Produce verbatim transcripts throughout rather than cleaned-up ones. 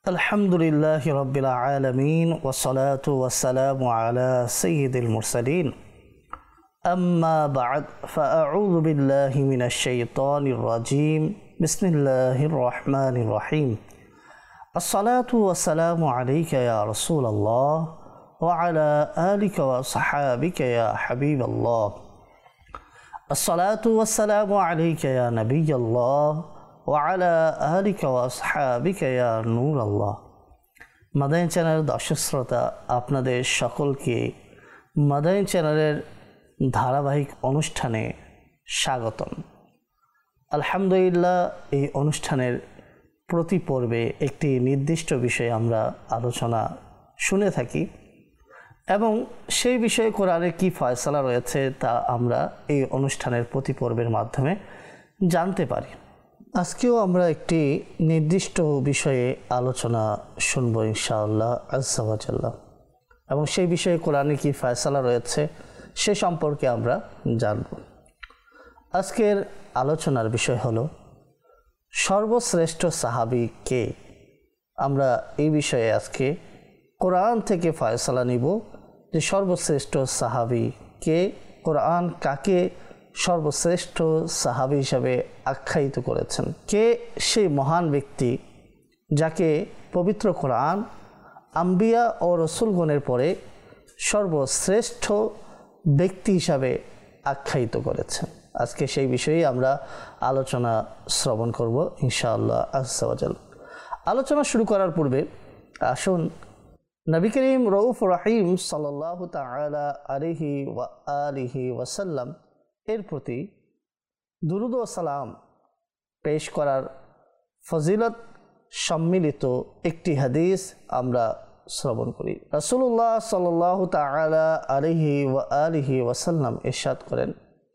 আলহামদুলিল্লাহি রাব্বিল আলামিন ওয়াসসালাতু ওয়াসসালামু আলা সাইয়্যিদিল মুরসালিন আম্মা বা'দ ফাআউযু বিল্লাহি মিনাশ শাইতানির রাজীম বিসমিল্লাহির রহমানির রহিম আসসালাতু ওয়াসসালামু আলাইকা ইয়া রাসূলাল্লাহ ওয়া আলা আলিকা ওয়া আসহাবিকা ইয়া হাবিবাল্লাহ আসসালাতু ওয়াসসালামু আলাইকা ইয়া নাবিয়াল্লাহ ওয়ালা আলিকা ওয়া আসহাবিকা ইয়া নূর আল্লাহ। মাদানী চ্যানেলের দর্শক শ্রোতা, আপনাদের সকলকে মাদানী চ্যানেলের ধারাবাহিক অনুষ্ঠানে স্বাগতম। আলহামদুলিল্লাহ, এই অনুষ্ঠানের প্রতি পর্বে একটি নির্দিষ্ট বিষয়ে আমরা আলোচনা শুনে থাকি এবং সেই বিষয়ে কোরআনে কী ফয়সালা রয়েছে তা আমরা এই অনুষ্ঠানের প্রতি পর্বের মাধ্যমে জানতে পারি। আজকেও আমরা একটি নির্দিষ্ট বিষয়ে আলোচনা শুনব ইনশাআল্লাহ আজ্জা ওয়া জাল্লা, এবং সেই বিষয়ে কোরআনে কি ফয়সালা রয়েছে সে সম্পর্কে আমরা জানব। আজকের আলোচনার বিষয় হলো সর্বশ্রেষ্ঠ সাহাবী কে। আমরা এই বিষয়ে আজকে কোরআন থেকে ফয়সালা নিব যে সর্বশ্রেষ্ঠ সাহাবী কে, কোরআন কাকে সর্বশ্রেষ্ঠ সাহাবী হিসাবে আখ্যায়িত করেছেন, কে সেই মহান ব্যক্তি যাকে পবিত্র কোরআন আম্বিয়া ও রসুলগণের পরে সর্বশ্রেষ্ঠ ব্যক্তি হিসাবে আখ্যায়িত করেছেন। আজকে সেই বিষয়েই আমরা আলোচনা শ্রবণ করব ইনশাআল্লাহ আজ্জা ওয়া জাল্লা। আলোচনা শুরু করার পূর্বে আসুন নবী করিম রউফ রহিম সাল্লাল্লাহু তাআলা আলাইহি ওয়া আলিহি ওয়াসাল্লাম এর প্রতি দুরুদ ও সালাম পেশ করার ফজিলত সম্মিলিত একটি হাদিস আমরা শ্রবণ করি। রাসূলুল্লাহ সাল্লাল্লাহু তাআলা আলাইহি ওয়া আলিহি ওয়াসাল্লাম ইরশাদ করেন,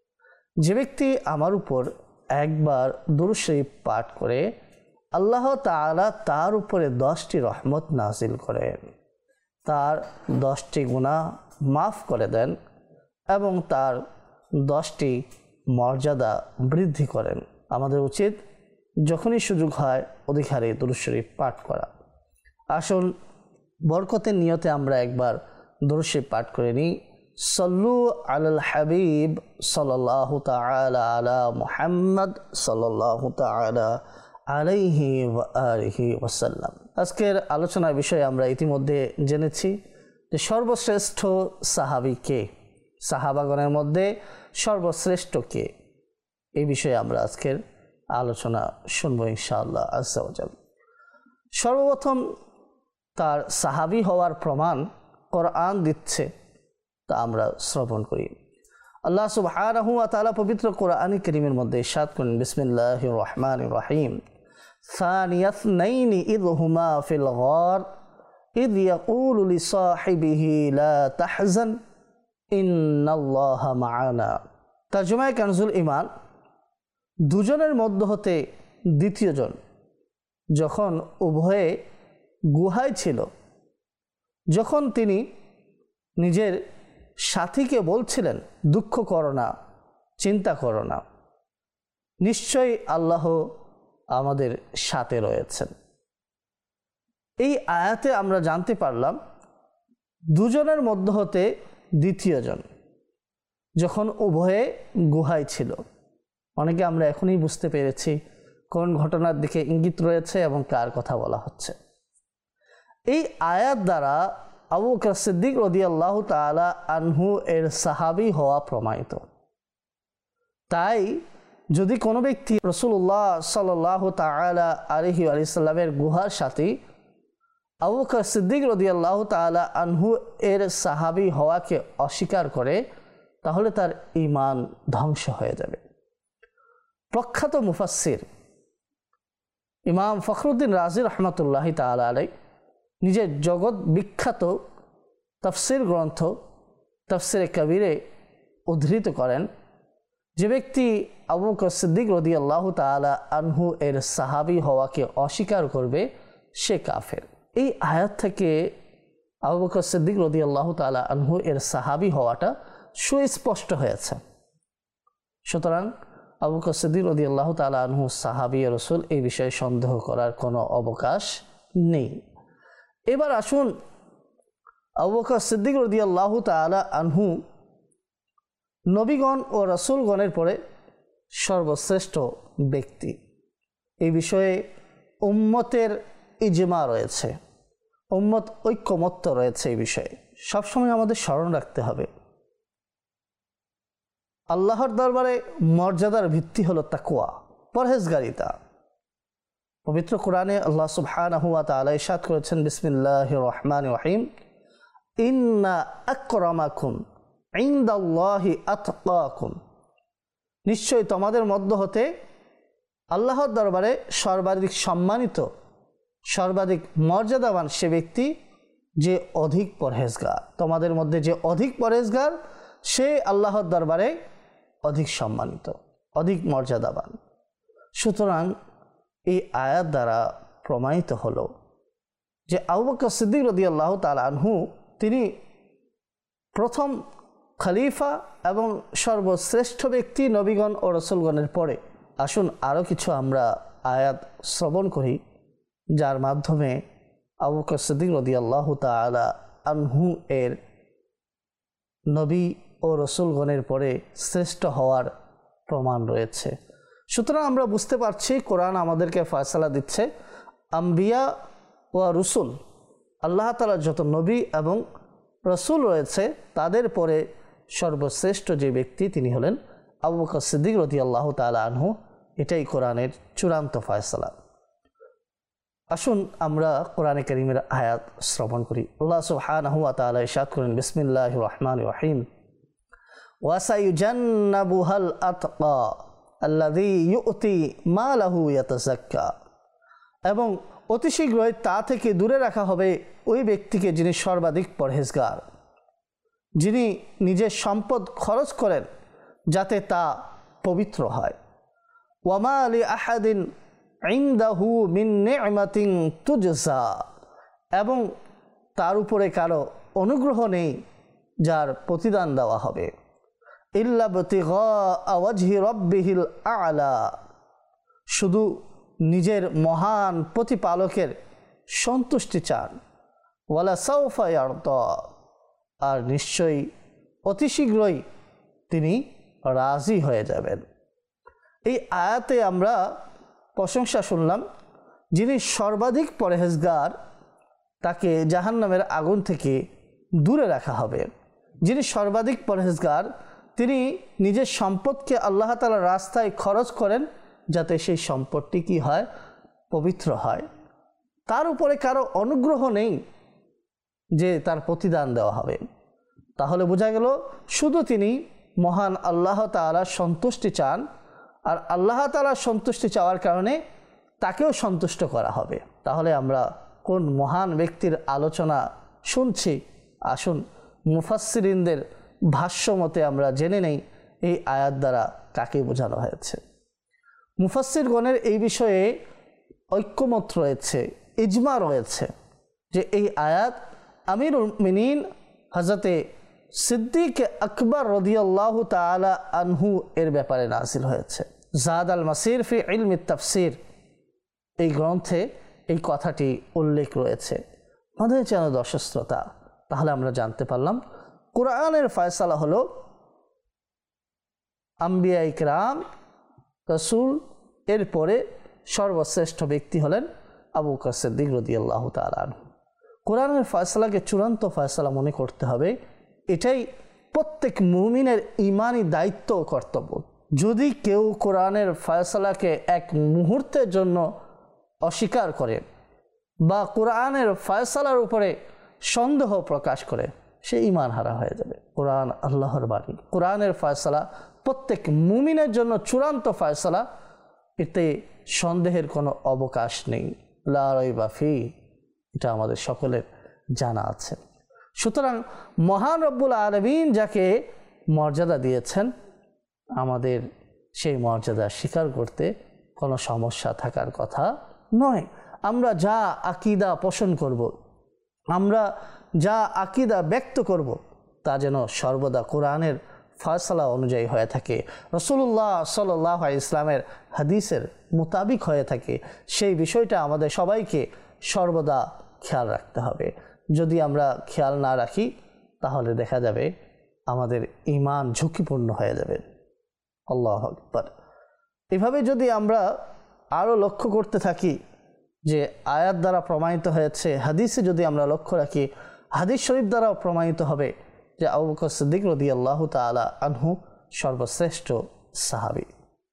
যে ব্যক্তি আমার উপর একবার দুরূদ শরীফ পাঠ করে আল্লাহ তাআলা তার উপরে দশটি রহমত নাজিল করেন, তার দশটি গুনাহ মাফ করে দেন এবং তার দশটি মর্যাদা বৃদ্ধি করেন। আমাদের উচিত যখনই সুযোগ হয় অধিকারে দুরূদ শরীফ পাঠ করা। আসুন বরকতের নিয়তে আমরা একবার দুরূদ শরীফ পাঠ করে নিই। সল্লু আলাল হাবিব সাল্লাল্লাহু তাআলা আলা মুহাম্মদ সাল্লাল্লাহু তাআলা আলাইহি ওয়া আলিহি ওয়াসাল্লাম। আজকের আলোচনার বিষয়ে আমরা ইতিমধ্যে জেনেছি যে সর্বশ্রেষ্ঠ সাহাবী কে, সাহাবাগণের মধ্যে সর্বশ্রেষ্ঠ কে, এই বিষয়ে আমরা আজকের আলোচনা শুনবো ইনশাআল্লাহ আজ্জা ওয়া জাল্লা। সর্বপ্রথম তার সাহাবী হওয়ার প্রমাণ কোরআন দিচ্ছে, তা আমরা শ্রবণ করি। আল্লাহ সুবহানাহু ওয়া তাআলা পবিত্র কোরআন কারীমের মধ্যে ইরশাদ করেন, বিসমিল্লাহির রহমানির রহিম, সানিয়াসনাইনি ইয হুমা ফিল গার ইয ইয়াকুলু লিসাহিবিহি লা তাহজান ইন্নাল্লাহা মা'ানা। তরজমায়ে কানজুল ঈমান, দুজনের মধ্য হতে দ্বিতীয়জন যখন উভয়ে গুহায় ছিল, যখন তিনি নিজের সাথীকে বলছিলেন, দুঃখ করো না, চিন্তা করো না, নিশ্চয়ই আল্লাহ আমাদের সাথে রয়েছেন। এই আয়াতে আমরা জানতে পারলাম দুজনের মধ্য হতে দ্বিতীয়জন যখন উভয়ে গুহায় ছিল। অনেকে আমরা এখনই বুঝতে পেরেছি কোন ঘটনার দিকে ইঙ্গিত রয়েছে এবং কার কথা বলা হচ্ছে। এই আয়াত দ্বারা আবু বকর সিদ্দিক রাদিয়াল্লাহু তাআলা আনহু এর সাহাবী হওয়া প্রমাণিত। তাই যদি কোনো ব্যক্তি রাসূলুল্লাহ সাল্লাল্লাহু তাআলা আলাইহি ওয়াসাল্লামের গুহার সাথী আবু বকর সিদ্দিক রাদিয়াল্লাহু তাআলা আনহু এর সাহাবী হওয়াকে অস্বীকার করে, তাহলে তার ঈমান ধ্বংস হয়ে যাবে। প্রখ্যাত মুফাসসির ইমাম ফখরুদ্দিন রাজি রাহমাতুল্লাহি তাআলা আলাইহি নিজের জগৎ বিখ্যাত তাফসির গ্রন্থ তাফসিরে কবিরে উদ্ধৃত করেন, যে ব্যক্তি আবু বকর সিদ্দিক রাদিয়াল্লাহু তাআলা আনহু এর সাহাবী হওয়াকে অস্বীকার করবে সে কাফের। এই আয়াত থেকে আবু বকর সিদ্দিক রাদিয়াল্লাহু তাআলা আনহু এর সাহাবী হওয়াটা সুস্পষ্ট হয়েছে। সুতরাং আবু বকর সিদ্দিক রাদিয়াল্লাহু তাআলা আনহু সাহাবী রাসূল, এই বিষয়ে সন্দেহ করার কোনো অবকাশ নেই। এবার আসুন আবু বকর সিদ্দিক রাদিয়াল্লাহু তাআলা আনহু নবীগণ ও রাসূলগণের পরে সর্বশ্রেষ্ঠ ব্যক্তি। এই বিষয়ে উম্মতের ইজমা রয়েছে, উম্মত ঐক্যমত্য রয়েছে। এই বিষয়ে সবসময় আমাদের স্মরণ রাখতে হবে, আল্লাহর দরবারে মর্যাদার ভিত্তি হলো তাকওয়া, পরহেজগারিতা। পবিত্র কোরআনে আল্লাহ সুবহানাহু ওয়া তাআলা ইরশাদ করেছেন, বিসমিল্লাহির রহমানির রহিম, ইন্না আকরামাকুম ইনদাল্লাহি আতকাকুম, নিশ্চয় তোমাদের মধ্য হতে আল্লাহর দরবারে সর্বাধিক সম্মানিত, সর্বাধিক মর্যাদাবান সে ব্যক্তি যে অধিক পরহেজগার। তোমাদের মধ্যে যে অধিক পরহেজগার সে আল্লাহর দরবারে অধিক সম্মানিত, অধিক মর্যাদাবান। সুতরাং এই আয়াত দ্বারা প্রমাণিত হলো যে আবু বকর সিদ্দিক রাদিয়াল্লাহু তাআলা আনহু তিনি প্রথম খলিফা এবং সর্বশ্রেষ্ঠ ব্যক্তি নবীগণ ও রাসূলগণের পরে। আসুন আরও কিছু আমরা আয়াত শ্রবণ করি, যার মাধ্যমে আবু বকর সিদ্দিক রাদিয়াল্লাহু তাআলা আনহু এর নবী ও রাসূলগণের পরে শ্রেষ্ঠ হওয়ার প্রমাণ রয়েছে। সুতরাং আমরা বুঝতে পারছি কোরআন আমাদেরকে ফয়সালা দিচ্ছে, আম্বিয়া ও রসুল, আল্লাহ তাআলার যত নবী এবং রসুল রয়েছে তাদের পরে সর্বশ্রেষ্ঠ যে ব্যক্তি তিনি হলেন আবু বকর সিদ্দিক রাদিয়াল্লাহু তাআলা আনহু। এটাই কোরআনের চূড়ান্ত ফয়সালা। আসুন আমরা কোরআনে কারীমের আয়াত শ্রবণ করি। আল্লাহ সুবহানাহু ওয়া তাআলা ইরশাদ করেন, বিসমিল্লাহির রহমানির রহিম, ওয়া সায়ুজান্নাবুহাল আতকা আল্লাযী ইউতি মালাহু ইয়াতাযাক্কা, এবং অতি শীঘ্রই তা থেকে দূরে রাখা হবে ওই ব্যক্তিকে যিনি সর্বাধিক পরহেজগার, যিনি নিজের সম্পদ খরচ করেন যাতে তা পবিত্র হয়। ওয়া মা লি আহাদিন ইনদাহু মিন নি'মাতিন তুজজা, এবং তার উপরে কারো অনুগ্রহ নেই যার প্রতিদান দেওয়া হবে। ইল্লা বিতিগা ওয়াজহি রাব্বিহিল আ'লা, শুধু নিজের মহান প্রতিপালকের সন্তুষ্টি চান। ওয়ালা সাউফা ইয়ারদা, আর নিশ্চয়ই অতি শীঘ্রই তিনি রাজি হয়ে যাবেন। এই আয়াতে আমরা প্রশংসা শুনলাম, যিনি সর্বাধিক পরহেজগার তাকে জাহান্নামের আগুন থেকে দূরে রাখা হবে। যিনি সর্বাধিক পরহেজগার তিনি নিজের সম্পদকে আল্লাহ তাআলার রাস্তায় খরচ করেন যাতে সেই সম্পদটি কি হয়, পবিত্র হয়। তার উপরে কারো অনুগ্রহ নেই যে তার প্রতিদান দেওয়া হবে। তাহলে বোঝা গেল শুধু তিনি মহান আল্লাহ তাআলার সন্তুষ্টি চান, আর আল্লাহ তাআলার সন্তুষ্টি চাওয়ার কারণে তাকেও সন্তুষ্ট করা হবে। তাহলে আমরা কোন মহান ব্যক্তির আলোচনা শুনছি? আসুন মুফাসসিরিনদের ভাষ্য মতে আমরা জেনে নেই এই আয়াত দ্বারা কাকে বোঝানো হয়েছে। মুফাসসিরগণের এই বিষয়ে ঐক্যমত রয়েছে, ইজমা রয়েছে যে এই আয়াত আমিরুল মুমিনিন হযরতে সিদ্দিক আকবর রাদিয়াল্লাহু তাআলা আনহু এর ব্যাপারে নাযিল হয়েছে। জাদ আল মাসির ফি ইলমি তাফসির এই গ্রন্থে এই কথাটি উল্লেখ রয়েছে। আমাদের যেন দর্শক শ্রোতা, তাহলে আমরা জানতে পারলাম কোরআনের ফয়সালা হলো আম্বিয়া ইকরাম রাসূল এর পরে সর্বশ্রেষ্ঠ ব্যক্তি হলেন আবু বকর সিদ্দিক রাদিয়াল্লাহু তাআলা আনহু। কোরআনের ফয়সালাকে চূড়ান্ত ফয়সালা মনে করতে হবে, এটাই প্রত্যেক মুমিনের ঈমানি দায়িত্ব ও কর্তব্য। যদি কেউ কোরআনের ফয়সালাকে এক মুহূর্তের জন্য অস্বীকার করে বা কোরআনের ফয়সালার উপরে সন্দেহ প্রকাশ করে, সে ঈমান হারা হয়ে যাবে। কোরআন আল্লাহর বাণী, কোরআনের ফয়সালা প্রত্যেক মুমিনের জন্য চূড়ান্ত ফয়সালা, এতে সন্দেহের কোনো অবকাশ নেই। লা রাইবা ফি, এটা আমাদের সকলের জানা আছে। সুতরাং মহান রব্বুল আলামিন যাকে মর্যাদা দিয়েছেন, আমাদের সেই মর্যাদা স্বীকার করতে কোনো সমস্যা থাকার কথা নয়। আমরা যা আকীদা পোষণ করব, আমরা যা আকীদা ব্যক্ত করব, তা যেন সর্বদা কোরআনের ফয়সালা অনুযায়ী হয়ে থাকে, রাসূলুল্লাহ সাল্লাল্লাহু আলাইহি ওয়াসাল্লামের হাদিসের মোতাবিক হয়ে থাকে। সেই বিষয়টা আমাদের সবাইকে সর্বদা খেয়াল রাখতে হবে। যদি আমরা খেয়াল না রাখি তাহলে দেখা যাবে আমাদের ঈমান ঝুঁকিপূর্ণ হয়ে যাবে। আল্লাহু আকবার। এভাবে যদি আমরা আরও লক্ষ্য করতে থাকি যে আয়াত দ্বারা প্রমাণিত হয়েছে, হাদিসে যদি আমরা লক্ষ্য রাখি, হাদিস শরীফ দ্বারাও প্রমাণিত হবে যে আবু বকর সিদ্দিক রাদিয়াল্লাহু তাআলা আনহু সর্বশ্রেষ্ঠ সাহাবী।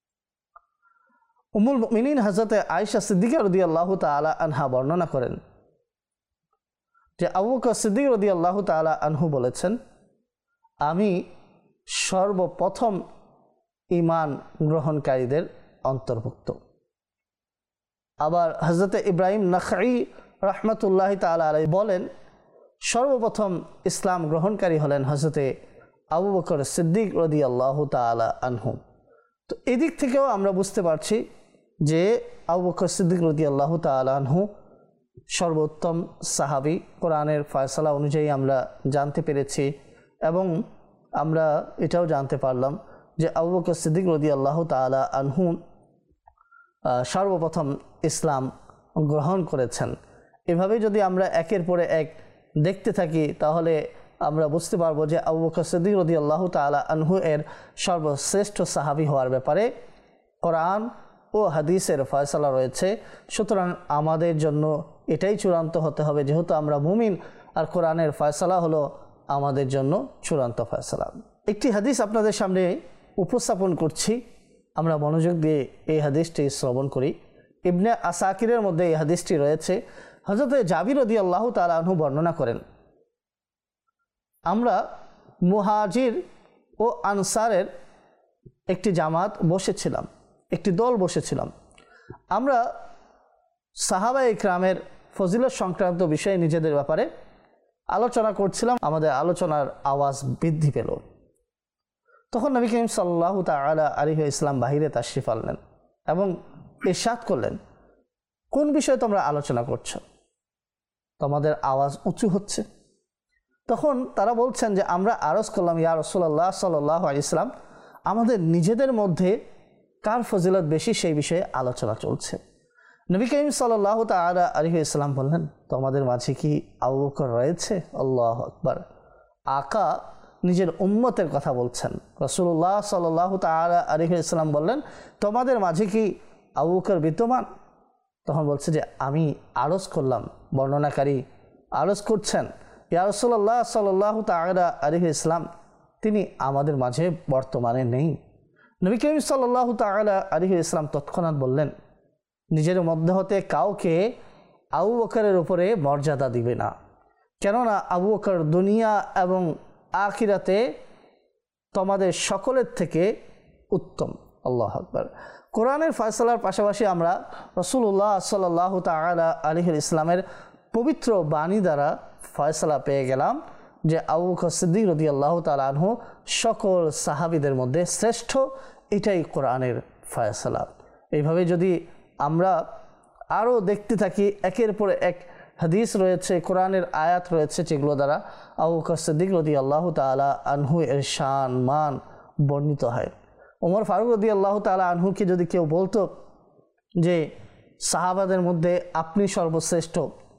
উম্মুল মুমিনিন হযরত আয়েশা সিদ্দিকা রাদিয়াল্লাহু তাআলা আনহা বর্ণনা করেন যে আবু বকর সিদ্দিক রাদিয়াল্লাহু তাআলা আনহু বলেছেন, আমি সর্বপ্রথম ঈমান গ্রহণকারীদের অন্তর্ভুক্ত। আবার হযরত ইব্রাহিম নাখঈ রাহমাতুল্লাহি তাআলা আলাইহি বলেন, সর্বপ্রথম ইসলাম গ্রহণকারী হলেন হযরত আবু বকর সিদ্দিক রাদিয়াল্লাহু তাআলা আনহু। তো এদিক থেকেও আমরা বুঝতে পারছি যে আবু বকর সিদ্দিক রাদিয়াল্লাহু তাআলা আনহু সর্বোত্তম সাহাবী। কোরআনের ফয়সালা অনুযায়ী আমরা জানতে পেরেছি এবং আমরা এটাও জানতে পারলাম যে আবু বকর সিদ্দিক রাদিয়াল্লাহু তাআলা আনহু সর্বপ্রথম ইসলাম গ্রহণ করেছেন। এভাবে যদি আমরা একের পরে এক দেখতে থাকি তাহলে আমরা বুঝতে পারবো যে আবু বকর সিদ্দিক রাদিয়াল্লাহু তাআলা আনহু এর সর্বশ্রেষ্ঠ সাহাবী হওয়ার ব্যাপারে কোরআন ও হাদিসের ফয়সালা রয়েছে। সুতরাং আমাদের জন্য এটাই চূড়ান্ত হতে হবে, যেহেতু আমরা মুমিন আর কোরআনের ফয়সালা হলো আমাদের জন্য চূড়ান্ত ফয়সালা। একটি হাদিস আপনাদের সামনে উপস্থাপন করছি, আমরা মনোযোগ দিয়ে এই হাদিসটি শ্রবণ করি। ইবনে আসাকিরের মধ্যে এই হাদিসটি রয়েছে। হযরত জাবির রাদিয়াল্লাহু তাআলা আনহু বর্ণনা করেন, আমরা মুহাজির ও আনসারের একটি জামাত বসেছিলাম, একটি দল বসেছিলাম। আমরা সাহাবায়ে ইকরামের ফজিলত সংক্রান্ত বিষয়ে নিজেদের ব্যাপারে আলোচনা করছিলাম। আমাদের আলোচনার আওয়াজ বৃদ্ধি পেল। তখন নবী করিম সাল্লাল্লাহু তাআলা আলাইহি ওয়াসাল্লাম বাহিরে তাশরিফ আনলেন এবং ইরশাদ করলেন, কোন বিষয়ে তোমরা আলোচনা করছো? তোমাদের আওয়াজ উঁচু হচ্ছে। তখন তারা বলছেন যে আমরা আরজ করলাম, ইয়া রাসূলুল্লাহ সাল্লাল্লাহু আলাইহি ওয়াসাল্লাম, আমাদের নিজেদের মধ্যে কার ফজিলত বেশি সেই বিষয়ে আলোচনা চলছে। নবী করিম সাল্লাল্লাহু তাআলা আলাইহি ওয়াসাল্লাম বললেন, তোমাদের মাঝে কি আবু বকর রয়েছে? আল্লাহু আকবার। আকা নিজের উম্মতের কথা বলছেন। রাসূলুল্লাহ সাল্লাল্লাহু তাআলা আলাইহি ওয়াসাল্লাম বললেন, তোমাদের মাঝে কি আবু বকর বিদ্যমান? তখন বলছে যে আমি আরজ করলাম, বর্ণনাকারী আরজ করছেন, ইয়া রাসূলুল্লাহ সাল্লাল্লাহু তাআলা আলাইহি ওয়াসাল্লাম, তিনি আমাদের মাঝে বর্তমানে নেই। নবী করিম সাল্লাল্লাহু তাআলা আলাইহি ওয়াসাল্লাম তৎক্ষণাৎ বললেন, নিজের মধ্যে হতে কাউকে আবু বকরের উপরে মর্যাদা দিবে না, কেননা আবু বকর দুনিয়া এবং আখিরাতে তোমাদের সকলের থেকে উত্তম। আল্লাহু আকবার। কোরআনের ফয়সালার পাশাপাশি আমরা রাসূলুল্লাহ সাল্লাল্লাহু তাআলা আলাইহি ইসলামের পবিত্র বাণী দ্বারা ফয়সালা পেয়ে গেলাম যে আবু বকর সিদ্দিক রাদিয়াল্লাহু তাআলা আনহু সকল সাহাবীদের মধ্যে শ্রেষ্ঠ। এটাই কোরআনের ফয়সালা। এইভাবে যদি আমরা আরও দেখতে থাকি, একের পর এক হাদিস রয়েছে, কোরআনের আয়াত রয়েছে, যেগুলো দ্বারা আবু বকর সিদ্দিক রাদিয়াল্লাহু তাআলা আনহু এর শান মান বর্ণিত হয়। ওমর ফারুক রাদিয়াল্লাহু তাআলা আনহুকে যদি কেউ বলতো যে সাহাবাদের মধ্যে আপনি সর্বশ্রেষ্ঠ,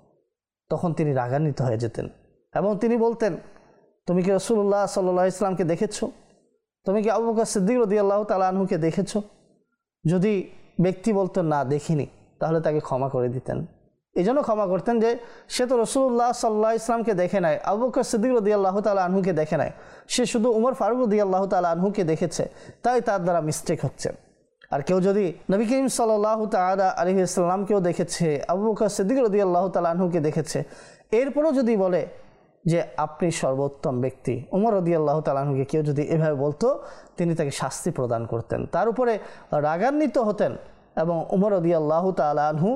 তখন তিনি রাগান্বিত হয়ে যেতেন এবং তিনি বলতেন, তুমি কি রাসূলুল্লাহ সাল্লাল্লাহু আলাইহি ওয়াসাল্লামকে দেখেছো? তুমি কি আবু বকর সিদ্দিক রাদিয়াল্লাহু তাআলা আনহুকে দেখেছো? যদি ব্যক্তি বলতো না দেখিনি, তাহলে তাকে ক্ষমা করে দিতেন। এই জন্য ক্ষমা করতেন যে সে তো রাসূলুল্লাহ সাল্লাল্লাহু আলাইহি ওয়াসাল্লামকে দেখে নাই, আবু বকর সিদ্দিক রাদিয়াল্লাহু তাআলা আনহুকে দেখে নাই, সে শুধু উমর ফারুক রাদিয়াল্লাহু তাআলা আনহুকে দেখেছে, তাই তার দ্বারা মিস্টেক হচ্ছে। আর কেউ যদি নবী করিম সাল্লাল্লাহু তাআলা আলাইহি ওয়াসাল্লামকেও দেখেছে, আবু বকর সিদ্দিক রাদিয়াল্লাহু তাআলা আনহুকে দেখেছে, এরপরও যদি বলে যে আপনি সর্বোত্তম ব্যক্তি, উমর রাদিয়াল্লাহু তাআলা আনহুকে কেউ যদি এভাবে বলতো, তিনি তাকে শাস্তি প্রদান করতেন, তার উপরে রাগান্বিত হতেন এবং উমর রাদিয়াল্লাহু তাআলা আনহু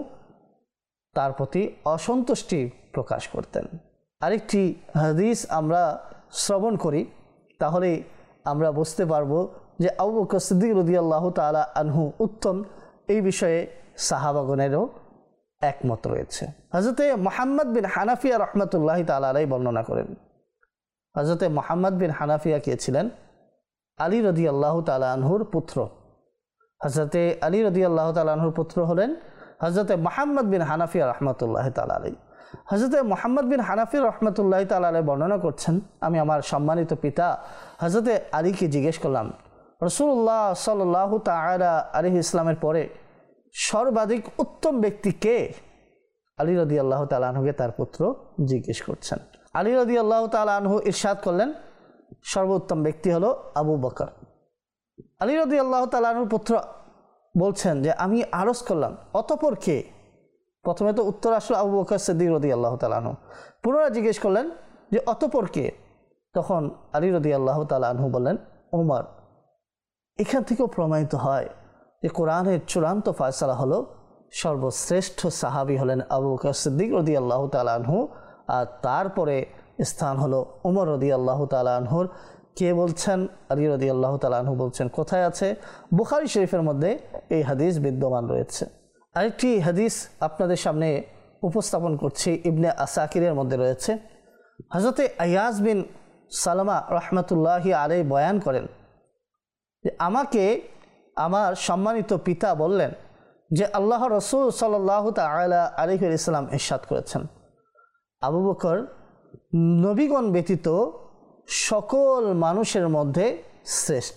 তার প্রতি অসন্তুষ্টি প্রকাশ করতেন। আরেকটি হাদিস আমরা শ্রবণ করি, তাহলে আমরা বুঝতে পারবো যে আবু বকর সিদ্দিক রাদিয়াল্লাহু তাআলা আনহু উত্তম। এই বিষয়ে সাহাবাগণেরও একমত রয়েছে। হযরতে মুহাম্মদ বিন হানাফিয়া রাহমাতুল্লাহি তাআলা আলাইহি বর্ণনা করেন, হযরতে মুহাম্মদ বিন হানাফিয়া কে ছিলেন? আলী রাদিয়াল্লাহু তাআলা আনহুর পুত্র। হযরতে আলী রাদিয়াল্লাহু তাআলা আনহুর পুত্র হলেন হযরতে মুহাম্মদ বিন হানাফি রাহমাতুল্লাহি তাআলা আলাইহি। হযরতে মুহাম্মদ বিন হানাফি রাহমাতুল্লাহি তাআলা আলাইহি বর্ণনা করছেন, আমি আমার সম্মানিত পিতা হযরতে আলীকে জিজ্ঞেস করলাম, রাসূলুল্লাহ সাল্লাল্লাহু তাআলা আলাইহি ইসলামের পরে সর্বাধিক উত্তম ব্যক্তি কে? আলী রাদিয়াল্লাহু তাআলা আনহুকে তার পুত্র জিজ্ঞেস করছেন। আলী রাদিয়াল্লাহু তাআলা আনহু ইরশাদ করলেন, সর্বোত্তম ব্যক্তি হলো আবু বকর। আলী রাদিয়াল্লাহু তাআলা আনহুর পুত্র বলছেন যে আমি আরজ করলাম, অতঃপর কে? প্রথমে তো উত্তর আসলো আবু বকর সিদ্দিক রাদিয়াল্লাহু তাআলা আনহু। পুনরায় জিজ্ঞেস করলেন যে অতঃপর কে? তখন আলী রাদিয়াল্লাহু তাআলা আনহু বললেন ওমর। এখান থেকেও প্রমাণিত হয় যে কোরআনের চূড়ান্ত ফয়সালা হলো সর্বশ্রেষ্ঠ সাহাবী হলেন আবু বকর সিদ্দিক রাদিয়াল্লাহু তাআলা আনহু, আর তারপরে স্থান হলো ওমর রাদিয়াল্লাহু তাআলা আনহুর। কে বলছেন? আলী রাদিয়াল্লাহু তাআলা আনহু বলছেন। কোথায় আছে? বুখারী শরীফের মধ্যে এই হাদিস বিদ্যমান রয়েছে। আরেকটি হাদিস আপনাদের সামনে উপস্থাপন করছি, ইবনে আসাকিরের মধ্যে রয়েছে। হযরতে আয়াজ বিন সালামা রাহমাতুল্লাহি আলাইহি বয়ান করেন যে আমাকে আমার সম্মানিত পিতা বললেন যে আল্লাহ রাসূল সাল্লাল্লাহু তাআলা আলাইহি ওয়াসাল্লাম ইরশাদ করেছেন, আবু বকর নবীগণ ব্যতীত সকল মানুষের মধ্যে শ্রেষ্ঠ।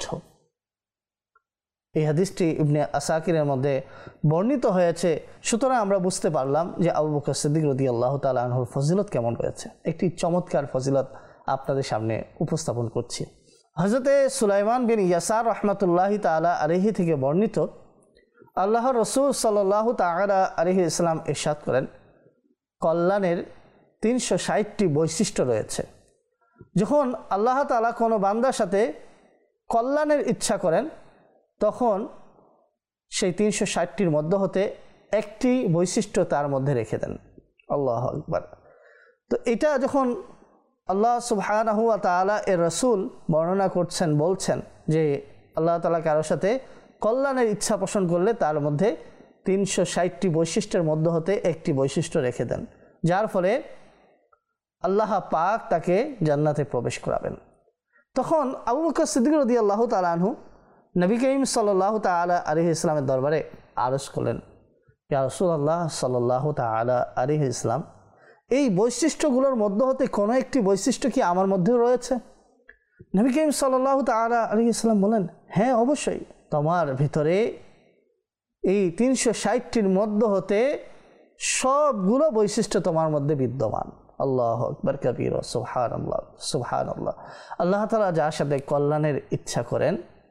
এই হাদিসটি ইবনে আসাকিরের মধ্যে বর্ণিত হয়েছে। সুতরাং আমরা বুঝতে পারলাম যে আবু বকর সিদ্দিক রাদিয়াল্লাহু তাআলা আনহুর ফজিলত কেমন রয়েছে। একটি চমৎকার ফজিলত আপনাদের সামনে উপস্থাপন করছি। হযরতে সুলাইমান বিন ইয়াসার রাহমাতুল্লাহি তাআলা আলাইহি থেকে বর্ণিত, আল্লাহর রাসূল সাল্লাল্লাহু তাআলা আলাইহি ইসলাম ইরশাদ করেন, কল্যাণের তিনশো ষাটটি বৈশিষ্ট্য রয়েছে। যখন আল্লাহ তাআলা কোনো বান্দার সাথে কল্যাণের ইচ্ছা করেন তখন সেই তিনশো ষাটটির মধ্যে হতে একটি বৈশিষ্ট্য তার মধ্যে রেখে দেন। আল্লাহু আকবার। তো এটা যখন আল্লাহ সুবহানাহু ওয়া তাআলা এর রাসূল বর্ণনা করছেন, বলছেন যে আল্লাহ তাআলা কারোর সাথে কল্যাণের ইচ্ছা পোষণ করলে তার মধ্যে তিনশো ষাটটি বৈশিষ্ট্যের মধ্যে হতে একটি বৈশিষ্ট্য রেখে দেন, যার ফলে আল্লাহ পাক তাকে জান্নাতে প্রবেশ করাবেন। তখন আবু বকর সিদ্দিক রাদিয়াল্লাহু তাআলা আনহু নবী করিম সাল্লাল্লাহু তাআলা আলাইহি ইসলামের দরবারে আরজ করলেন, ইয়া রাসূলুল্লাহ সাল্লাল্লাহু তাআলা আলাইহি ইসলাম, এই বৈশিষ্ট্যগুলোর মধ্যে হতে কোনো একটি বৈশিষ্ট্য কি আমার মধ্যে রয়েছে? নবী করিম সাল্লাল্লাহু তাআলা আলাইহি ইসলাম বলেন, হ্যাঁ অবশ্যই, তোমার ভিতরে এই তিনশো ষাটটির মধ্যে হতে সবগুলো বৈশিষ্ট্য তোমার মধ্যে বিদ্যমান। আল্লাহু আকবার কাবীরা, সুবহানাল্লাহ সুবহানাল্লাহ। আল্লাহ তাআলা যার সাথে কল্যাণের ইচ্ছা করেন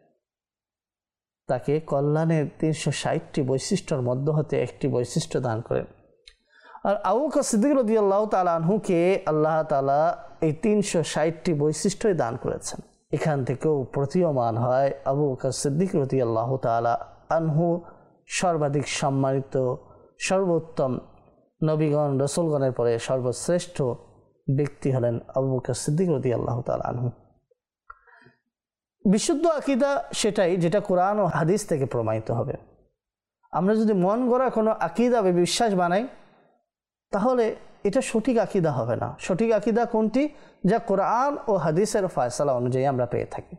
তাকে কল্যাণের তিনশো ষাটটি বৈশিষ্ট্যের মধ্যে হতে একটি বৈশিষ্ট্য দান করেন। আর আবু বকর সিদ্দিক রাদিয়াল্লাহু তাআলা আনহুকে আল্লাহ তাআলা এই তিনশো ষাটটি বৈশিষ্ট্যই দান করেছেন। এখান থেকেও প্রতীয়মান হয় আবু বকর সিদ্দিক রাদিয়াল্লাহু তাআলা আনহু সর্বাধিক সম্মানিত, সর্বোত্তম, নবীগণ রাসূলগণের পরে সর্বশ্রেষ্ঠ ব্যক্তি হলেন আবু বকর সিদ্দিক রাদিয়াল্লাহু তাআলা আনহু। বিশুদ্ধ আকীদা সেটাই যেটা কোরআন ও হাদিস থেকে প্রমাণিত হবে। আমরা যদি মন গড়া কোনো আকীদা বা বিশ্বাস বানাই তাহলে এটা সঠিক আকীদা হবে না। সঠিক আকীদা কোনটি? যা কোরআন ও হাদিসের ফয়সালা অনুযায়ী আমরা পেয়ে থাকি।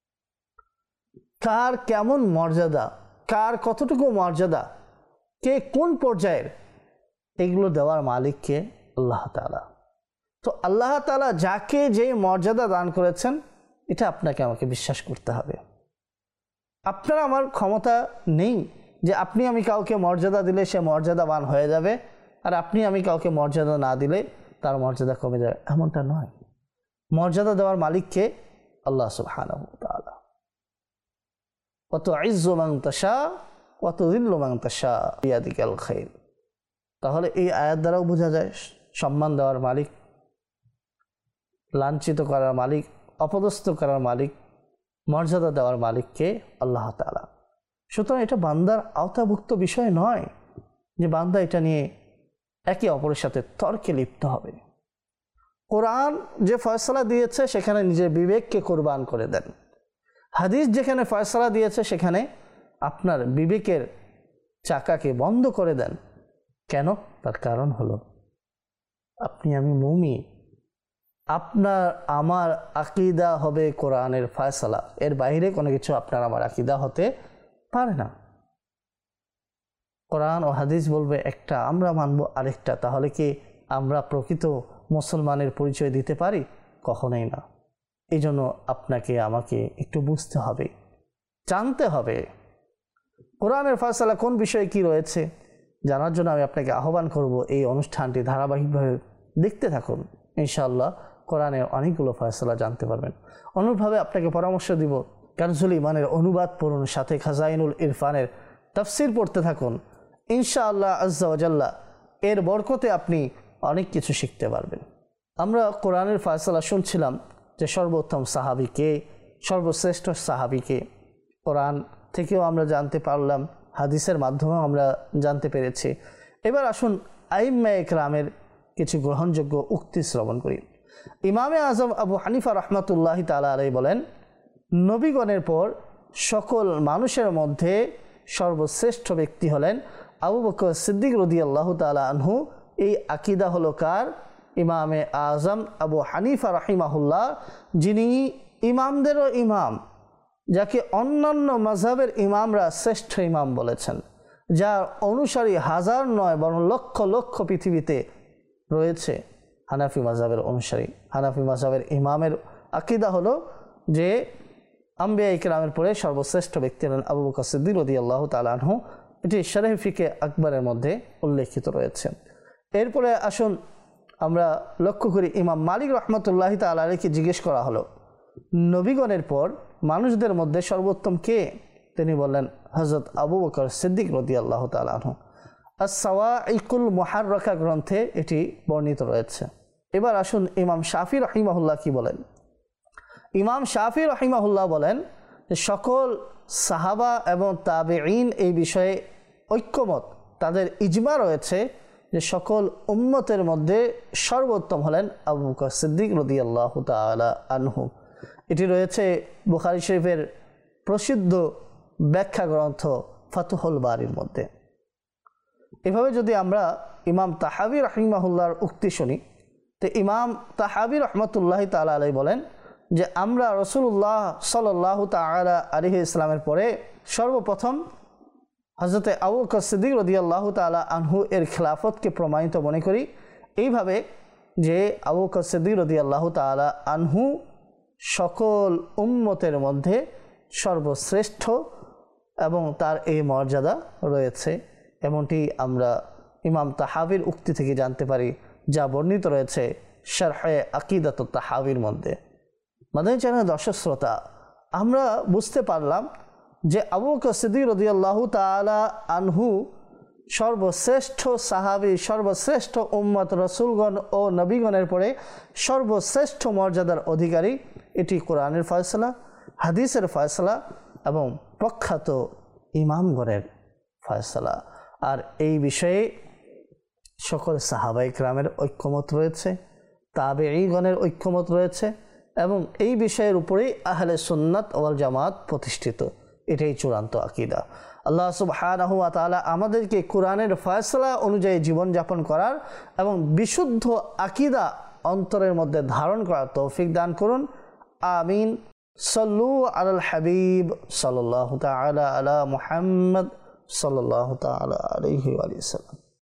কার কেমন মর্যাদা, কার কতটুকু মর্যাদা, কে কোন পর্যায়ের, এগুলো দেওয়ার মালিক কে? আল্লাহ তাআলা। তো আল্লাহ তাআলা যাকে যেই মর্যাদা দান করেছেন এটা আপনাকে আমাকে বিশ্বাস করতে হবে। আপনার আমার ক্ষমতা নেই যে আপনি আমি কাউকে মর্যাদা দিলে সে মর্যাদাবান হয়ে যাবে, আর আপনি আমি কাউকে মর্যাদা না দিলে তার মর্যাদা কমে যাবে, এমনটা নয়। মর্যাদা দেওয়ার মালিককে আল্লাহ সুবহানাহু ওয়া তাআলা। ওয়া তুইজ্জু মান তাশা ওয়া তুযিল্লু মান তাশা বিয়াদিকাল খায়র। তাহলে এই আয়াত দ্বারাও বোঝা যায় সম্মান দেওয়ার মালিক, লাঞ্ছিত করার মালিক, অপদস্থ করার মালিক, মর্যাদা দেওয়ার মালিককে আল্লাহ তাআলা। সুতরাং এটা বান্দার আওতাভুক্ত বিষয় নয় যে বান্দা এটা নিয়ে একে অপরের সাথে তর্কে লিপ্ত হবে। কোরআন যে ফয়সালা দিয়েছে সেখানে নিজের বিবেককে কোরবান করে দেন। হাদিস যেখানে ফয়সালা দিয়েছে সেখানে আপনার বিবেকের চাকাকে বন্ধ করে দেন। কেন? তার কারণ হলো আপনি আমি মুমিন, আপনার আমার আকীদা হবে কোরআনের ফয়সালা, এর বাইরে কোনো কিছু আপনার আমার আকীদা হতে পারে না। কোরআন ও হাদিস বলবে একটা, আমরা মানব আরেকটা, তাহলে কি আমরা প্রকৃত মুসলমানের পরিচয় দিতে পারি? কখনোই না। এই জন্য আপনাকে আমাকে একটু বুঝতে হবে, জানতে হবে কোরআনের ফয়সালা কোন বিষয়ে কি রয়েছে। জানার জন্য আমি আপনাকে আহ্বান করব, এই অনুষ্ঠানটি ধারাবাহিকভাবে দেখতে থাকুন। ইনশাআল্লাহ কোরআনের অনেকগুলো ফয়সালা জানতে পারবেন। অনুরূপভাবে আপনাকে পরামর্শ দিব, কানজুল ঈমানের অনুবাদ পড়ুন, সাথে খাজাইনুল ইরফানের তাফসির পড়তে থাকুন। ইনশাআল্লাহ আজ্জা ওয়া জাল্লা এর বরকতে আপনি অনেক কিছু শিখতে পারবেন। আমরা কোরআনের ফয়সালা শুনছিলাম যে সর্বোত্তম সাহাবীকে, সর্বশ্রেষ্ঠ সাহাবীকে। কোরআন থেকেও আমরা জানতে পারলাম, হাদিসের মাধ্যমেও আমরা জানতে পেরেছি। এবার আসুন আইম্মা ইকরামের কিছু গ্রহণযোগ্য উক্তি শ্রবণ করি। ইমামে আজম আবু হানিফা রহমাতুল্লাহি তাআলা আলাইহি বলেন, নবীগণের পর সকল মানুষের মধ্যে সর্বশ্রেষ্ঠ ব্যক্তি হলেন আবু বকর সিদ্দিক রাদিয়াল্লাহু তাআলা আনহু। এই আকীদা হলো কার? ইমামে আজম আবু হানিফা রাহিমাহুল্লাহ, যিনি ইমামদেরও ইমাম, যাকে অন্যান্য মাযহাবের ইমামরা শ্রেষ্ঠ ইমাম বলেছেন, যার অনুসারী হাজার নয় বরং লক্ষ লক্ষ পৃথিবীতে রয়েছে হানাফি মাযহাবের অনুসারী। হানাফি মাযহাবের ইমামের আকীদা হলো যে আম্বিয়া ইকরামের পরে সর্বশ্রেষ্ঠ ব্যক্তি হলেন আবু বকর সিদ্দিক রাদিয়াল্লাহু তাআলা আনহু। এটি শরহ ফিকে আকবরের মধ্যে উল্লেখিত রয়েছে। এরপরে আসুন আমরা লক্ষ্য করি, ইমাম মালিক রহমতুল্লাহি তাআলা আলাইহিকে জিজ্ঞেস করা হলো, নবীগণের পর মানুষদের মধ্যে সর্বোত্তম কে? তিনি বললেন হযরত আবু বকর সিদ্দিক রাদিয়াল্লাহু তাআলা আনহু। আস-সাওয়াইকুল মুহাররাকা গ্রন্থে এটি বর্ণিত রয়েছে। এবার আসুন ইমাম শাফি রাহিমাহুল্লাহ কি বলেন। ইমাম শাফি রাহিমাহুল্লাহ বলেন যে সকল সাহাবা এবং তাবেঈন এই বিষয়ে ঐক্যমত, তাদের ইজমা রয়েছে যে সকল উম্মতের মধ্যে সর্বোত্তম হলেন আবু বকর সিদ্দিক রাদিয়াল্লাহু তাআলা আনহু। এটি রয়েছে বুখারী শরীফের প্রসিদ্ধ ব্যাখ্যা গ্রন্থ ফাতহুল বারির মধ্যে। এভাবে যদি আমরা ইমাম তাহাবী রাহিমাহুল্লাহর উক্তি শুনি, তো ইমাম তাহাবী রহমতুল্লাহি তাআলা আলাইহি বলেন যে আমরা রাসূলুল্লাহ সাল্লাল্লাহু তাআলা আলাইহি ইসলামের পরে সর্বপ্রথম হযরতে আবু বকর সিদ্দিক রাদিয়াল্লাহু তাআলা আনহু এর খিলাফতকে প্রমাণিত মনে করি, এইভাবে যে আবু বকর সিদ্দিক রাদিয়াল্লাহু তাআলা আনহু সকল উম্মতের মধ্যে সর্বশ্রেষ্ঠ এবং তার এই মর্যাদা রয়েছে। এমনটি আমরা ইমাম তাহাবীর উক্তি থেকে জানতে পারি, যা বর্ণিত রয়েছে শারহে আকিদাতুত তাহাবীর মধ্যে। মাদানী চ্যানেলের দর্শক শ্রোতা, আমরা বুঝতে পারলাম যে আবু বকর সিদ্দিক রাদিয়াল্লাহু তাআলা আনহু সর্বশ্রেষ্ঠ সাহাবী, সর্বশ্রেষ্ঠ উম্মত, রসুলগণ ও নবীগণের পরে সর্বশ্রেষ্ঠ মর্যাদার অধিকারী। এটি কোরআনের ফয়সালা, হাদিসের ফয়সালা এবং প্রখ্যাত ইমামগণের ফয়সালা। আর এই বিষয়ে সকল সাহাবা ইকরামের ঐক্যমত রয়েছে, তাবেঈগণের ঐক্যমত রয়েছে এবং এই বিষয়ের উপরেই আহলে সুন্নাত ওয়াল জামাত প্রতিষ্ঠিত। এটাই চূড়ান্ত আকীদা। আল্লাহ সুবহানাহু ওয়া তাআলা আমাদেরকে কোরআনের ফয়সালা অনুযায়ী জীবনযাপন করার এবং বিশুদ্ধ আকীদা অন্তরের মধ্যে ধারণ করার তৌফিক দান করুন। আমিন। সাল্লু আলাল হাবিব সাল্লাল্লাহু তাআলা আলা মুহাম্মদ সাল্লাল্লাহু তাআলা আলাইহি ওয়া সাল্লাম।